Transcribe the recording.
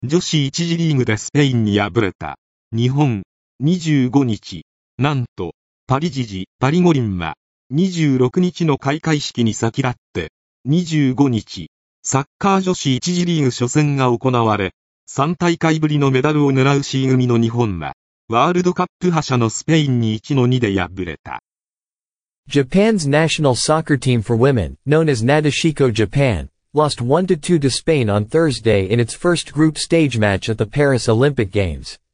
女子1次リーグでスペインに敗れた日本。25日、なんとパリ時事パリ五輪は26日の開会式に先立って25日、サッカー女子1次リーグ初戦が行われ、3大会ぶりのメダルを狙う C 組の日本はワールドカップ覇者のスペインに1-2で敗れた。 Japan's national soccer team for women, known as Nadeshiko Japan, lost 1-2 to Spain on Thursday in its first group stage match at the Paris Olympic Games.